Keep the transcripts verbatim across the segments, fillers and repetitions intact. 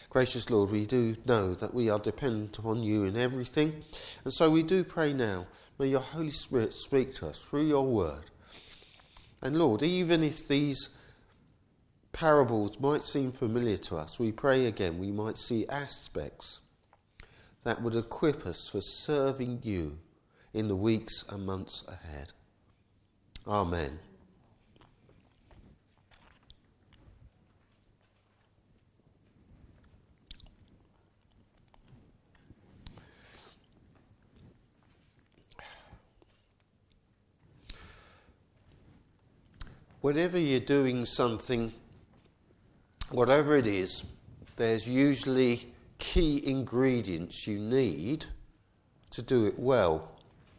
Gracious Lord, we do know that we are dependent upon you in everything, and so we do pray now, may your Holy Spirit speak to us through your word. And Lord, even if these parables might seem familiar to us, we pray again we might see aspects that would equip us for serving you in the weeks and months ahead. Amen. Whenever you're doing something, whatever it is, there's usually key ingredients you need to do it well.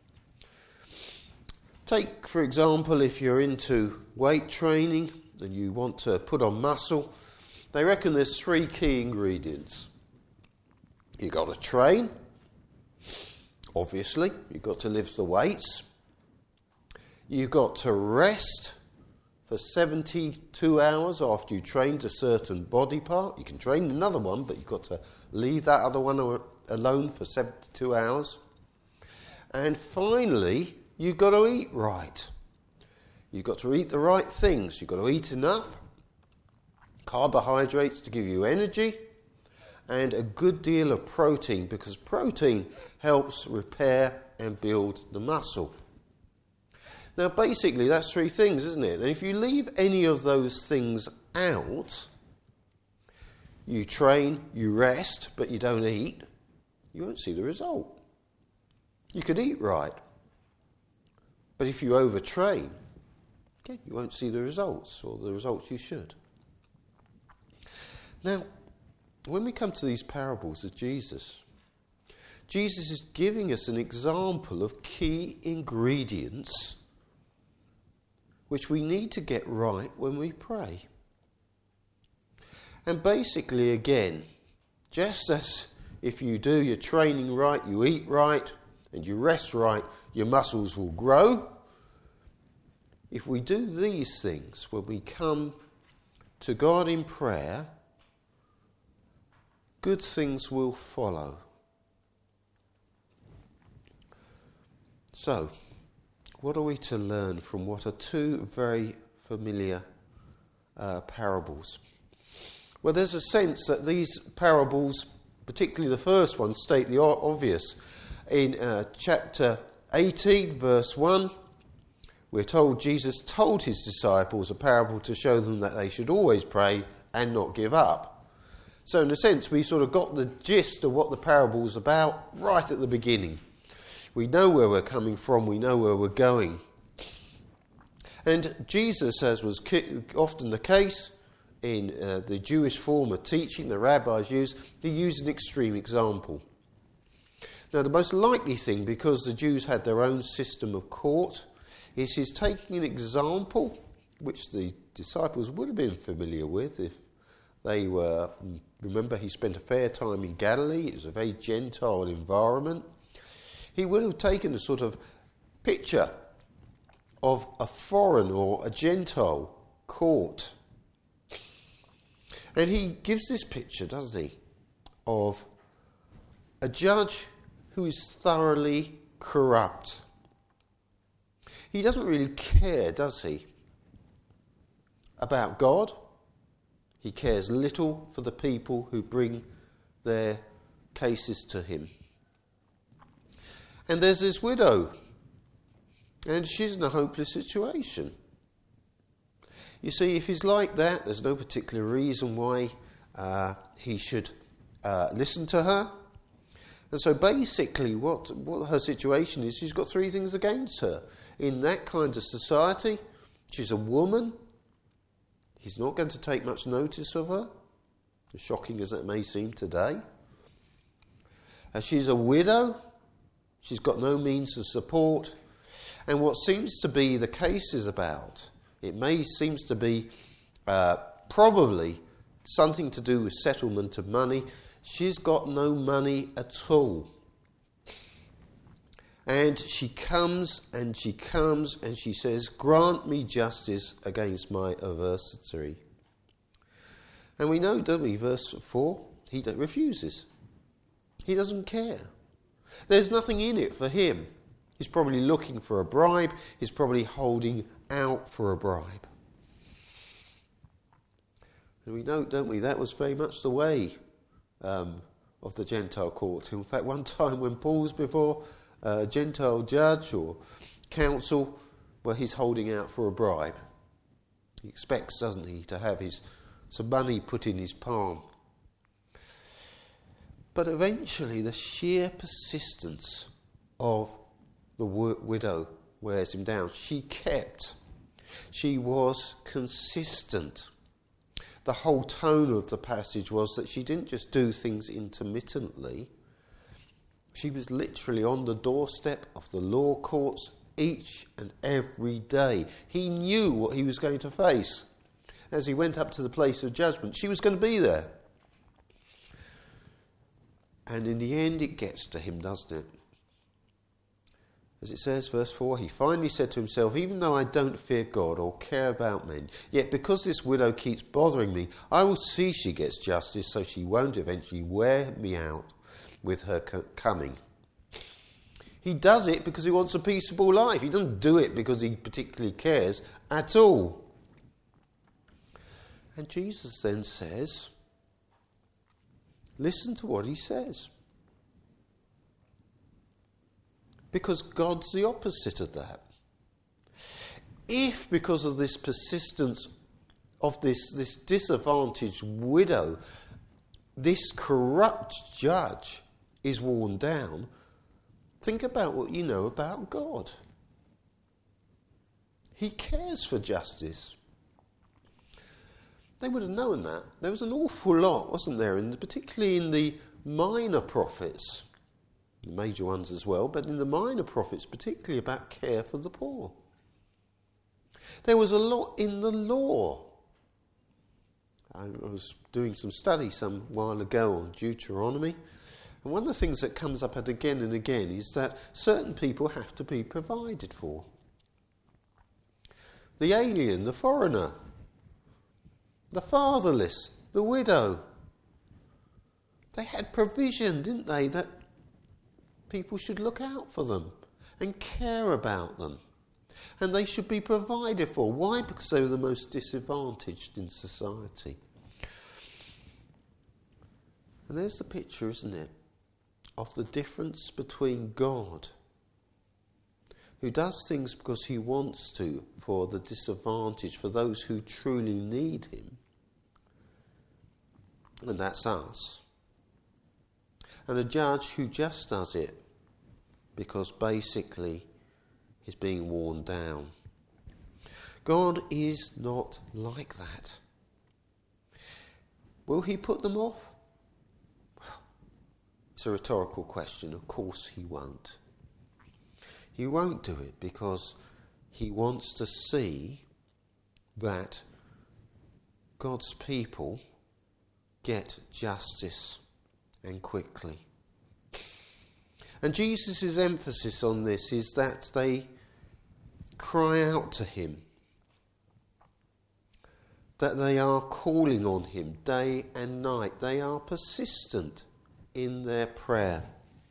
Take, for example, if you're into weight training and you want to put on muscle, they reckon there's three key ingredients. You've got to train, obviously, you've got to lift the weights, you've got to rest for seventy-two hours after you trained a certain body part. You can train another one, but you've got to leave that other one alone for seventy-two hours. And finally, you've got to eat right. You've got to eat the right things. You've got to eat enough carbohydrates to give you energy, and a good deal of protein, because protein helps repair and build the muscle. Now, basically, that's three things, isn't it? And if you leave any of those things out, you train, you rest, but you don't eat, you won't see the result. You could eat right, but if you overtrain, okay, you won't see the results, or the results you should. Now, when we come to these parables of Jesus, Jesus is giving us an example of key ingredients which we need to get right when we pray. And basically, again, just as if you do your training right, you eat right, and you rest right, your muscles will grow. If we do these things when we come to God in prayer, good things will follow. So, what are we to learn from what are two very familiar uh, parables? Well, there's a sense that these parables, particularly the first one, state the obvious. In uh, chapter eighteen, verse one, we're told Jesus told his disciples a parable to show them that they should always pray and not give up. So in a sense, we sort of got the gist of what the parable is about right at the beginning. We know where we're coming from, we know where we're going. And Jesus, as was often the case in uh, the Jewish form of teaching the rabbis used, he used an extreme example. Now, the most likely thing, because the Jews had their own system of court, is he's taking an example which the disciples would have been familiar with if they were. Remember, he spent a fair time in Galilee. It was a very Gentile environment. He would have taken a sort of picture of a foreign or a Gentile court. And he gives this picture, doesn't he, of a judge who is thoroughly corrupt. He doesn't really care, does he, about God. He cares little for the people who bring their cases to him. And there's this widow, and she's in a hopeless situation. You see, if he's like that, there's no particular reason why uh, he should uh, listen to her. And so basically what, what her situation is, she's got three things against her. In that kind of society, she's a woman. He's not going to take much notice of her, as shocking as that may seem today. Uh, she's a widow. She's got no means of support. And what seems to be the case is about, it may seems to be uh, probably something to do with settlement of money. She's got no money at all. And she comes and she comes and she says, "Grant me justice against my adversary." And we know, don't we, verse four, He refuses. He doesn't care. There's nothing in it for him. He's probably looking for a bribe. He's probably holding out for a bribe. And we know, don't we, that was very much the way um, of the Gentile court. In fact, one time when Paul's before a Gentile judge or council, well, he's holding out for a bribe. He expects, doesn't he, to have his some money put in his palm. But eventually the sheer persistence of the widow wears him down. She kept. She was consistent. The whole tone of the passage was that she didn't just do things intermittently. She was literally on the doorstep of the law courts each and every day. He knew what he was going to face. As he went up to the place of judgment, she was going to be there. And in the end it gets to him, doesn't it? As it says, verse four, he finally said to himself, even though I don't fear God or care about men, yet because this widow keeps bothering me, I will see she gets justice so she won't eventually wear me out with her co- coming. He does it because he wants a peaceable life. He doesn't do it because he particularly cares at all. And Jesus then says, listen to what he says. Because God's the opposite of that. If because of this persistence of this, this disadvantaged widow, this corrupt judge is worn down, think about what you know about God. He cares for justice. They would have known that. There was an awful lot, wasn't there, in the, particularly in the minor prophets, the major ones as well, but in the minor prophets, particularly about care for the poor. There was a lot in the law. I was doing some study some while ago on Deuteronomy, and one of the things that comes up again and again is that certain people have to be provided for. The alien, the foreigner, the fatherless, the widow. They had provision, didn't they, that people should look out for them and care about them. And they should be provided for. Why? Because they were the most disadvantaged in society. And there's the picture, isn't it, of the difference between God, who does things because he wants to for the disadvantaged, for those who truly need him. And that's us. And a judge who just does it because basically he's being worn down. God is not like that. Will he put them off? Well, it's a rhetorical question. Of course he won't. He won't do it because he wants to see that God's people get justice and quickly. And Jesus' emphasis on this is that they cry out to him, that they are calling on him day and night. They are persistent in their prayer.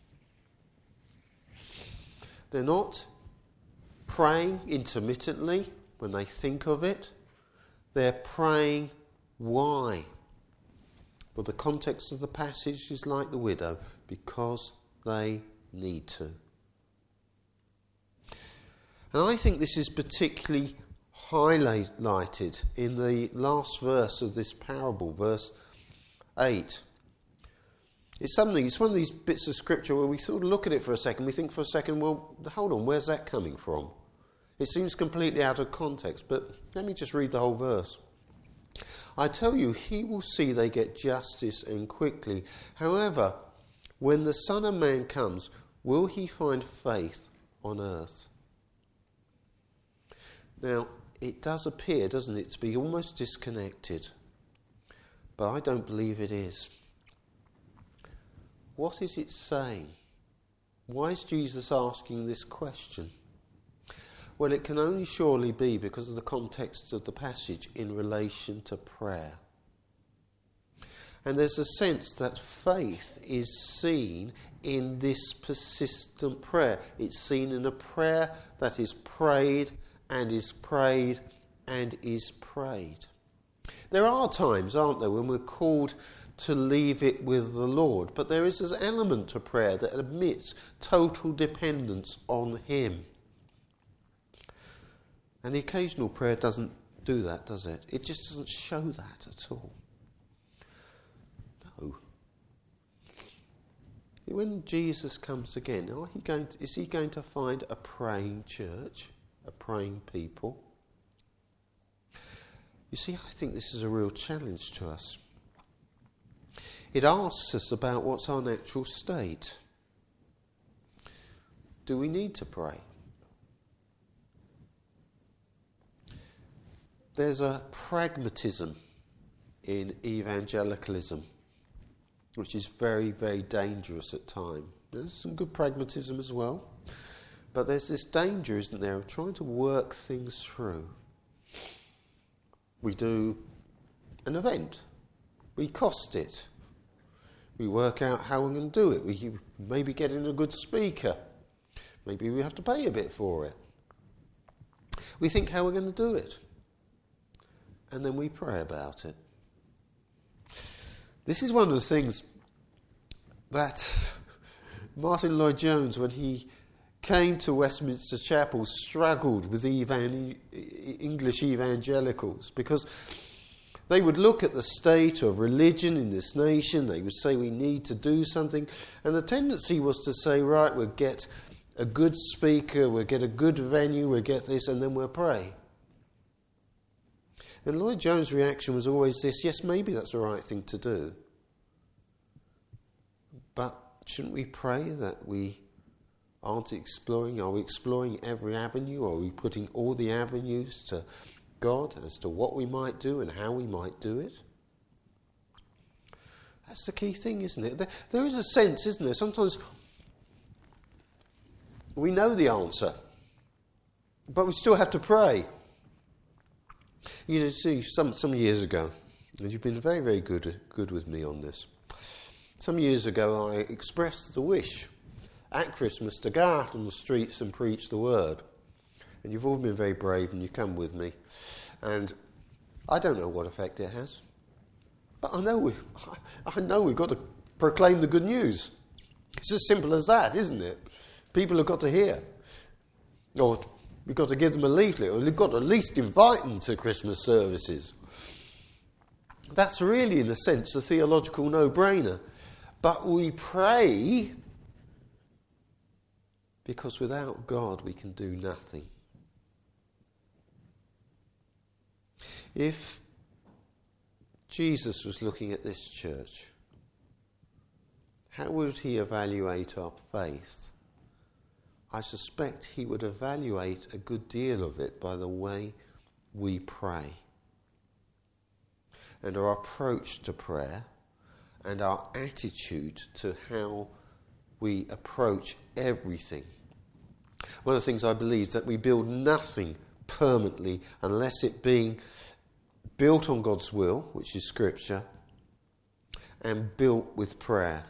They're not praying intermittently when they think of it. They're praying why? Well, the context of the passage is like the widow, because they need to. And I think this is particularly highlighted in the last verse of this parable, verse eight. It's something, it's one of these bits of scripture where we sort of look at it for a second, we think for a second, well, hold on, where's that coming from? It seems completely out of context, but let me just read the whole verse. I tell you, he will see they get justice and quickly. However, when the Son of Man comes, will he find faith on earth? Now, it does appear, doesn't it, to be almost disconnected. But I don't believe it is. What is it saying? Why is Jesus asking this question? Well, it can only surely be because of the context of the passage in relation to prayer. And there's a sense that faith is seen in this persistent prayer. It's seen in a prayer that is prayed and is prayed and is prayed. There are times, aren't there, when we're called to leave it with the Lord. But there is an element to prayer that admits total dependence on Him. And the occasional prayer doesn't do that, does it? It just doesn't show that at all. No. When Jesus comes again, are he going to, is he going to find a praying church, a praying people? You see, I think this is a real challenge to us. It asks us about what's our natural state. Do we need to pray? There's a pragmatism in evangelicalism, which is very, very dangerous at times. There's some good pragmatism as well, but there's this danger, isn't there, of trying to work things through. We do an event. We cost it. We work out how we're going to do it. We maybe get in a good speaker. Maybe we have to pay a bit for it. We think how we're going to do it. And then we pray about it. This is one of the things that Martin Lloyd-Jones, when he came to Westminster Chapel, struggled with evan- English evangelicals, because they would look at the state of religion in this nation, they would say we need to do something, and the tendency was to say, right, we'll get a good speaker, we'll get a good venue, we'll get this, and then we'll pray. And Lloyd-Jones' reaction was always this: yes, maybe that's the right thing to do, but shouldn't we pray that we aren't exploring? Are we exploring every avenue? Are we putting all the avenues to God as to what we might do and how we might do it? That's the key thing, isn't it? There, there is a sense, isn't there? Sometimes we know the answer, but we still have to pray. You see, some some years ago, and you've been very, very good good with me on this. Some years ago, I expressed the wish at Christmas to go out on the streets and preach the word. And you've all been very brave and you come with me. And I don't know what effect it has. But I know, we, I know we've got to proclaim the good news. It's as simple as that, isn't it? People have got to hear. Or we've got to give them a leaflet, or we've got to at least invite them to Christmas services. That's really, in a sense, a theological no-brainer. But we pray because without God we can do nothing. If Jesus was looking at this church, how would he evaluate our faith? I suspect he would evaluate a good deal of it by the way we pray, and our approach to prayer, and our attitude to how we approach everything. One of the things I believe is that we build nothing permanently unless it being built on God's will, which is Scripture, and built with prayer.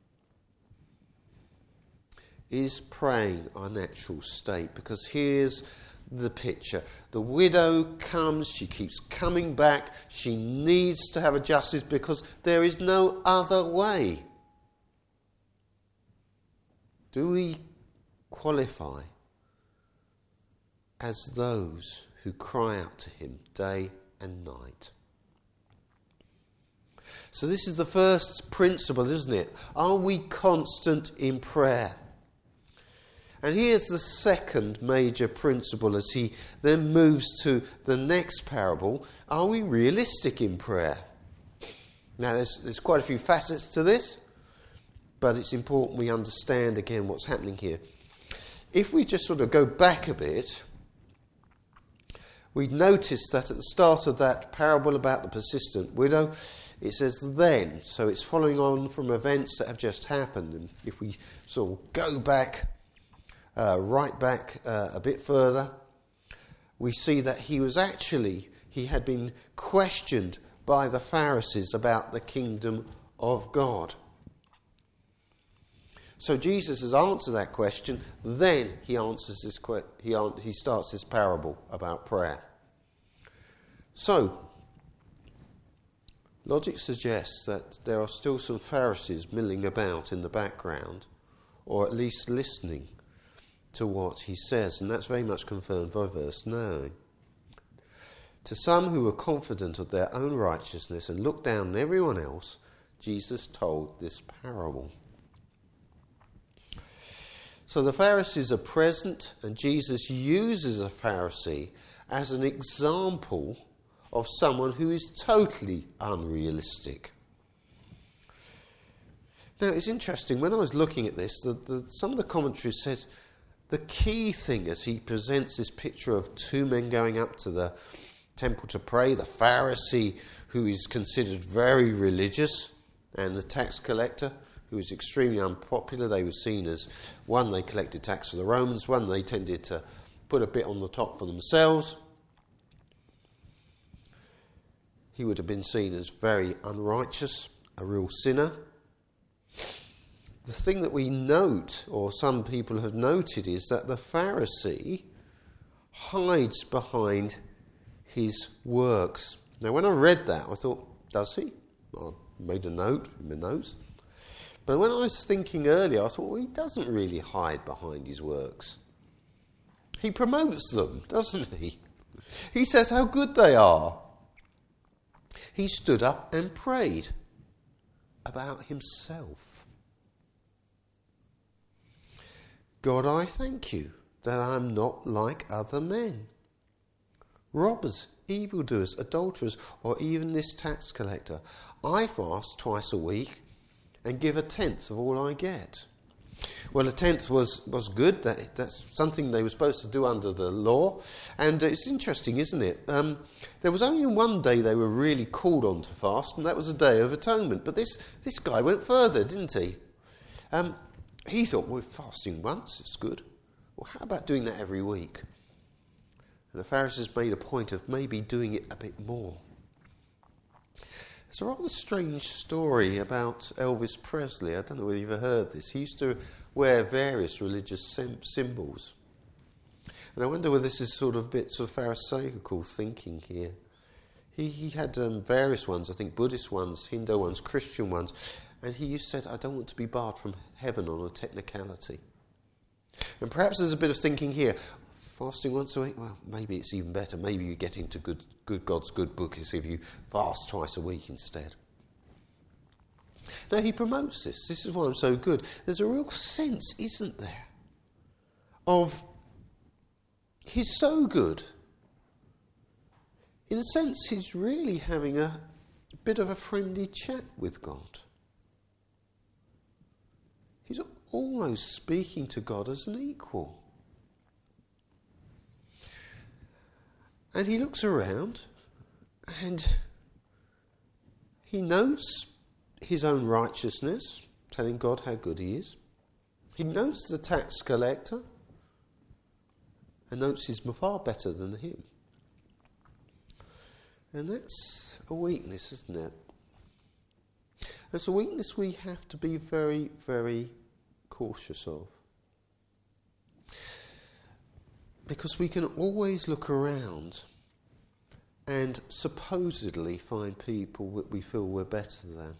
Is praying our natural state? Because here's the picture. The widow comes, she keeps coming back, she needs to have a justice because there is no other way. Do we qualify as those who cry out to him day and night? So this is the first principle, isn't it? Are we constant in prayer? And here's the second major principle as he then moves to the next parable. Are we realistic in prayer? Now, there's, there's quite a few facets to this, but it's important we understand again what's happening here. If we just sort of go back a bit, we notice that at the start of that parable about the persistent widow, it says then, so it's following on from events that have just happened. And if we sort of go back, uh, right back uh, a bit further, we see that he was actually, he had been questioned by the Pharisees about the kingdom of God. So Jesus has answered that question. Then he answers this. Que- he an- he starts this parable about prayer. So, logic suggests that there are still some Pharisees milling about in the background, or at least listening to what he says, and that's very much confirmed by verse nine. To some who were confident of their own righteousness and looked down on everyone else, Jesus told this parable. So the Pharisees are present, and Jesus uses a Pharisee as an example of someone who is totally unrealistic. Now, it's interesting, when I was looking at this, the, the, some of the commentaries says the key thing as he presents this picture of two men going up to the temple to pray, the Pharisee who is considered very religious, and the tax collector who is extremely unpopular. They were seen as, one, they collected tax for the Romans, one, they tended to put a bit on the top for themselves. He would have been seen as very unrighteous, a real sinner. The thing that we note, or some people have noted, is that the Pharisee hides behind his works. Now, when I read that, I thought, does he? I made a note in my notes. But when I was thinking earlier, I thought, well, he doesn't really hide behind his works. He promotes them, doesn't he? He says how good they are. He stood up and prayed about himself. God, I thank you that I'm not like other men. Robbers, evildoers, adulterers, or even this tax collector. I fast twice a week and give a tenth of all I get. Well, a tenth was, was good. That, that's something they were supposed to do under the law. And it's interesting, isn't it? Um, there was only one day they were really called on to fast, and that was the Day of Atonement. But this, this guy went further, didn't he? Um, he thought, well, fasting once, it's good. Well, how about doing that every week? And the Pharisees made a point of maybe doing it a bit more. It's a rather strange story about Elvis Presley. I don't know whether you've ever heard this. He used to wear various religious sim- symbols. And I wonder whether this is sort of a bit sort of Pharisaical thinking here. He, he had um, various ones, I think Buddhist ones, Hindu ones, Christian ones. And he used to say, I don't want to be barred from heaven on a technicality. And perhaps there's a bit of thinking here. Fasting once a week, well, maybe it's even better. Maybe you get into good, good God's good book if you fast twice a week instead. Now, he promotes this. This is why I'm so good. There's a real sense, isn't there, of he's so good. In a sense, he's really having a bit of a friendly chat with God. He's almost speaking to God as an equal. And he looks around and he notes his own righteousness, telling God how good he is. He notes the tax collector and notes he's far better than him. And that's a weakness, isn't it? It's a weakness we have to be very, very cautious of. Because we can always look around and supposedly find people that we feel we're better than.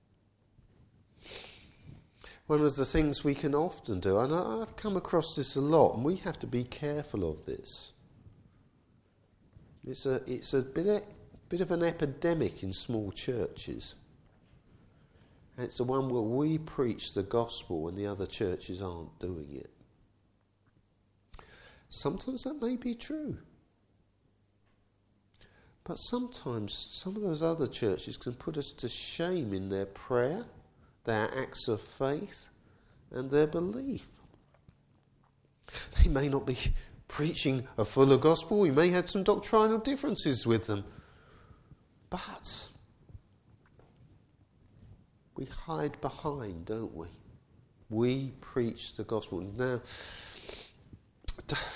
One of the things we can often do, and I've come across this a lot, and we have to be careful of this. It's a it's a bit of, bit of an epidemic in small churches. And it's the one where we preach the gospel when the other churches aren't doing it. Sometimes that may be true. But sometimes some of those other churches can put us to shame in their prayer, their acts of faith, and their belief. They may not be preaching a fuller gospel. We may have some doctrinal differences with them. But we hide behind, don't we? We preach the gospel. Now,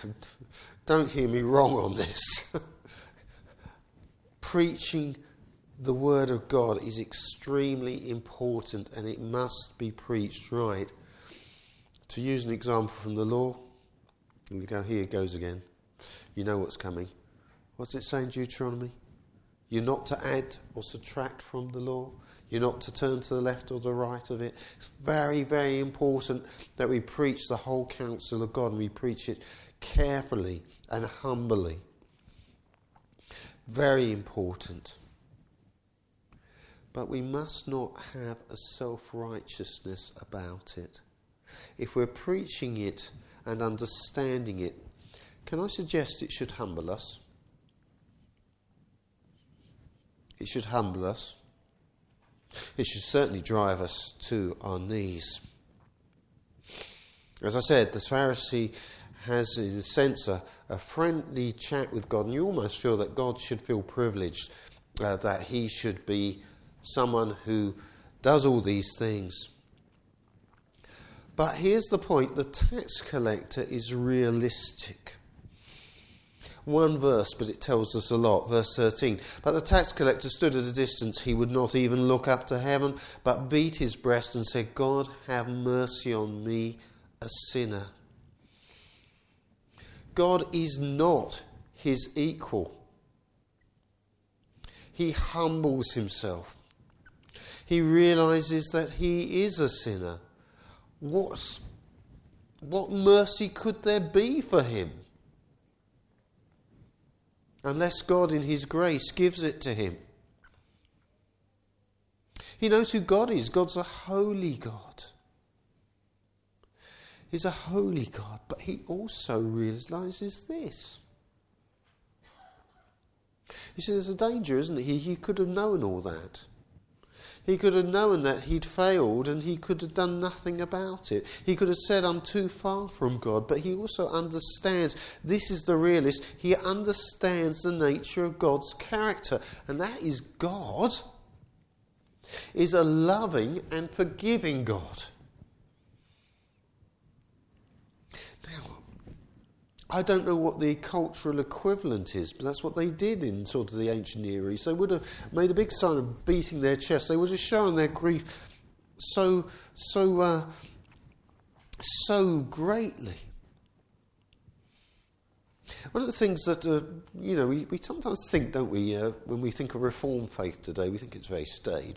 don't hear me wrong on this. Preaching the Word of God is extremely important and it must be preached right. To use an example from the law, and we go, here it goes again. You know what's coming. What's it say in Deuteronomy? You're not to add or subtract from the law. You're not to turn to the left or the right of it. It's very, very important that we preach the whole counsel of God and we preach it carefully and humbly. Very important. But we must not have a self-righteousness about it. If we're preaching it and understanding it, can I suggest it should humble us? It should humble us. It should certainly drive us to our knees. As I said, the Pharisee has, in a sense, a, a friendly chat with God, and you almost feel that God should feel privileged, uh, that he should be someone who does all these things. But here's the point, the tax collector is realistic. One verse, but it tells us a lot. Verse thirteen. But the tax collector stood at a distance. He would not even look up to heaven, but beat his breast and said, God, have mercy on me, a sinner. God is not his equal. He humbles himself. He realizes that he is a sinner. What's, what mercy could there be for him? Unless God in his grace gives it to him. He knows who God is. God's a holy God. He's a holy God, but he also realises this. You see, there's a danger, isn't there? He, he could have known all that. He could have known that he'd failed and he could have done nothing about it. He could have said, I'm too far from God. But he also understands, this is the realist, he understands the nature of God's character. And that is God is a loving and forgiving God. Now, I don't know what the cultural equivalent is, but that's what they did in sort of the ancient Near East. They would have made a big sign of beating their chest. They would have shown their grief so, so, uh, so greatly. One of the things that, uh, you know, we, we sometimes think, don't we, uh, when we think of Reformed faith today, we think it's very staid.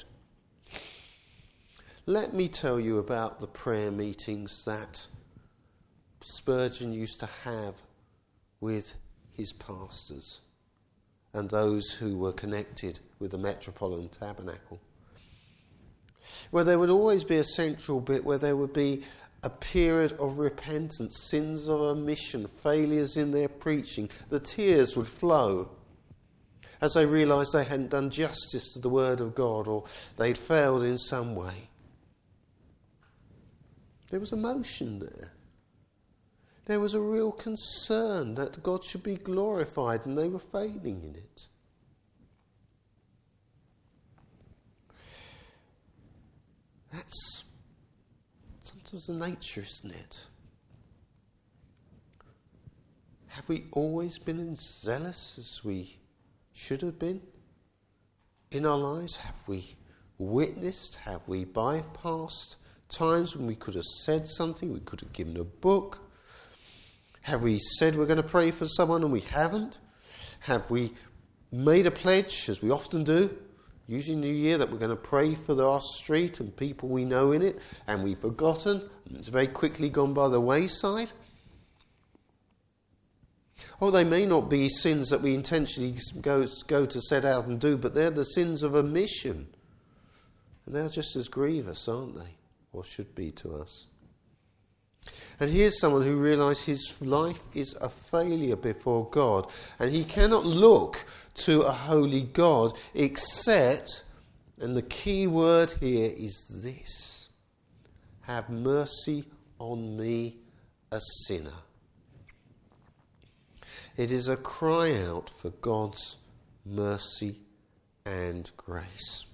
Let me tell you about the prayer meetings that Spurgeon used to have with his pastors and those who were connected with the Metropolitan Tabernacle, where there would always be a central bit where there would be a period of repentance, sins of omission, failures in their preaching. The tears would flow as they realised they hadn't done justice to the Word of God or they'd failed in some way. There was emotion there. There was a real concern that God should be glorified, and they were failing in it. That's sometimes the nature, isn't it? Have we always been as zealous as we should have been in our lives? Have we witnessed? Have we bypassed times when we could have said something? We could have given a book. Have we said we're going to pray for someone and we haven't? Have we made a pledge, as we often do, usually New Year, that we're going to pray for our street and people we know in it, and we've forgotten, and it's very quickly gone by the wayside? Oh, they may not be sins that we intentionally go, go to set out and do, but they're the sins of omission. And they're just as grievous, aren't they? Or should be to us. And here's someone who realised his life is a failure before God, and he cannot look to a holy God except, and the key word here is this: have mercy on me, a sinner. It is a cry out for God's mercy and grace.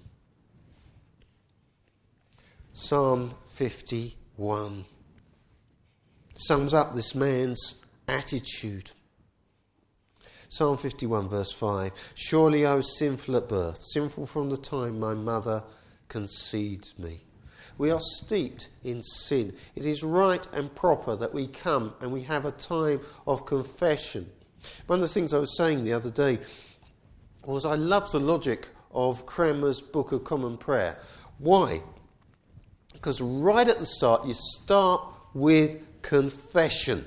Psalm fifty-one sums up this man's attitude. Psalm fifty-one verse five. Surely I was sinful at birth, sinful from the time my mother conceived me. We are steeped in sin. It is right and proper that we come and we have a time of confession. One of the things I was saying the other day was I love the logic of Cranmer's Book of Common Prayer. Why? Because right at the start you start with confession.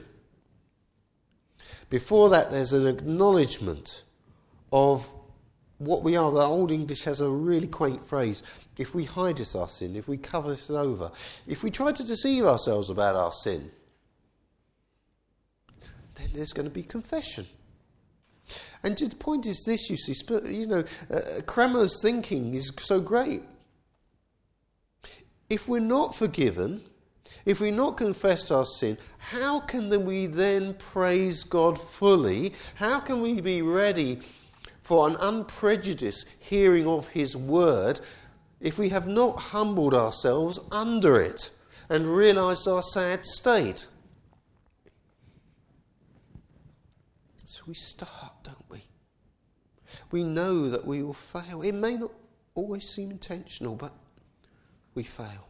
Before that there's an acknowledgement of what we are. The Old English has a really quaint phrase. If we hideth our sin, if we cover it over, if we try to deceive ourselves about our sin, then there's going to be confession. And the point is this, you see, you know, uh, Cranmer's thinking is so great. If we're not forgiven, if we're not confessed our sin, how can then we then praise God fully? How can we be ready for an unprejudiced hearing of his word if we have not humbled ourselves under it and realised our sad state? So we start, don't we? We know that we will fail. It may not always seem intentional, but we fail.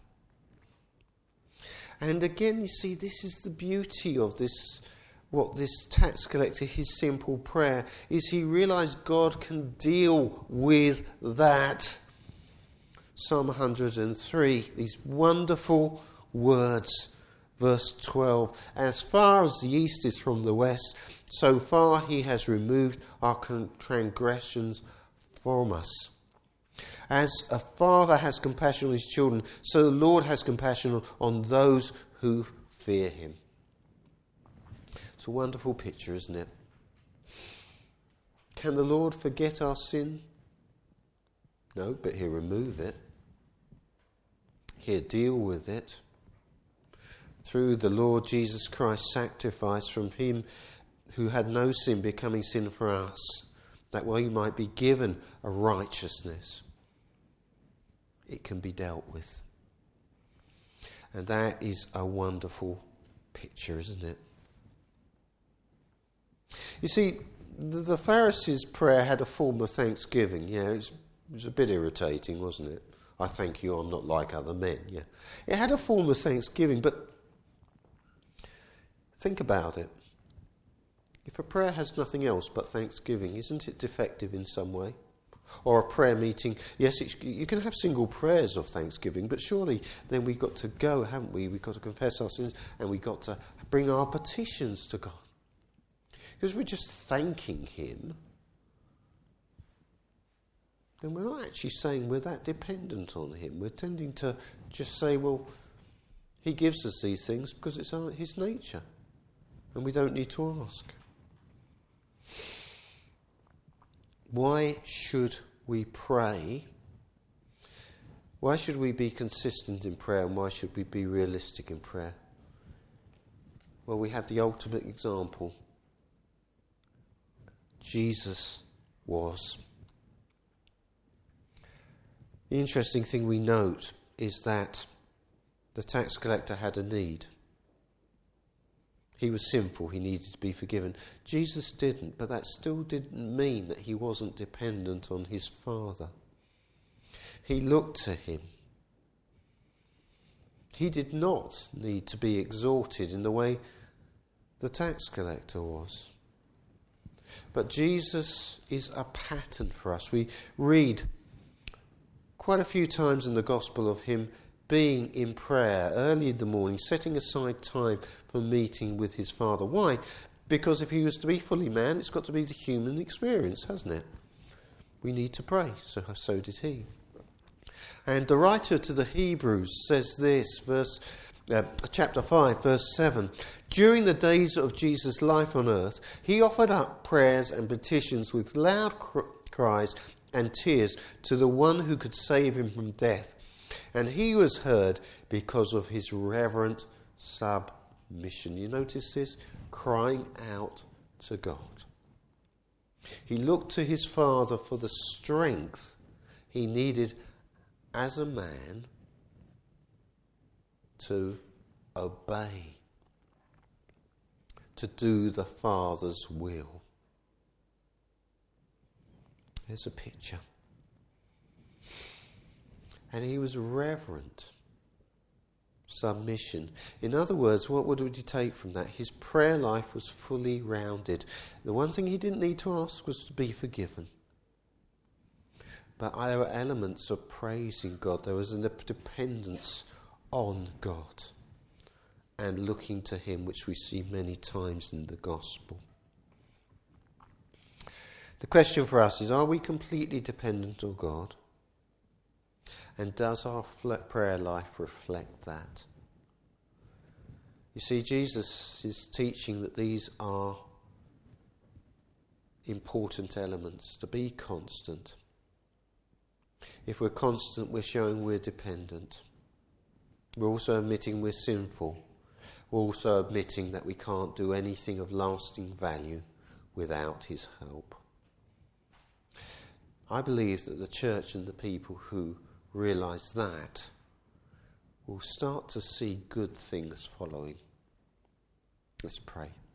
And again, you see, this is the beauty of this, what this tax collector, his simple prayer, is he realised God can deal with that. Psalm one hundred three, these wonderful words, verse twelve. As far as the east is from the west, so far he has removed our transgressions from us. As a father has compassion on his children, so the Lord has compassion on those who fear him. It's a wonderful picture, isn't it? Can the Lord forget our sin? No, but he'll remove it. He'll deal with it. Through the Lord Jesus Christ's sacrifice, from him who had no sin becoming sin for us, that we might be given a righteousness. It can be dealt with. And that is a wonderful picture, isn't it? You see, the, the Pharisees' prayer had a form of thanksgiving. Yeah, it was, it was a bit irritating, wasn't it? I thank you, I'm not like other men. Yeah, it had a form of thanksgiving, but think about it. If a prayer has nothing else but thanksgiving, isn't it defective in some way? Or a prayer meeting, yes, it's, you can have single prayers of thanksgiving, but surely then we've got to go, haven't we? We've got to confess our sins and we've got to bring our petitions to God. Because we're just thanking him, then we're not actually saying we're that dependent on him. We're tending to just say, well, he gives us these things because it's our, his nature, and we don't need to ask. Why should we pray? Why should we be consistent in prayer, and why should we be realistic in prayer? Well, we have the ultimate example. Jesus was. The interesting thing we note is that the tax collector had a need. He was sinful, he needed to be forgiven. Jesus didn't, but that still didn't mean that he wasn't dependent on his Father. He looked to him. He did not need to be exalted in the way the tax collector was. But Jesus is a pattern for us. We read quite a few times in the Gospel of him being in prayer early in the morning, setting aside time for meeting with his Father. Why? Because if he was to be fully man, it's got to be the human experience, hasn't it? We need to pray, so so did he. And the writer to the Hebrews says this, verse uh, chapter five, verse seven. During the days of Jesus' life on earth, he offered up prayers and petitions with loud cr- cries and tears to the one who could save him from death. And he was heard because of his reverent submission. You notice this? Crying out to God. He looked to his Father for the strength he needed as a man to obey, to do the Father's will. There's a picture. And he was reverent. Submission. In other words, what would we take from that? His prayer life was fully rounded. The one thing he didn't need to ask was to be forgiven. But there were elements of praising God. There was a dependence on God and looking to him, which we see many times in the gospel. The question for us is, are we completely dependent on God? And does our prayer life reflect that? You see, Jesus is teaching that these are important elements, to be constant. If we're constant, we're showing we're dependent. We're also admitting we're sinful. We're also admitting that we can't do anything of lasting value without his help. I believe that the church and the people who realise that will start to see good things following. Let's pray.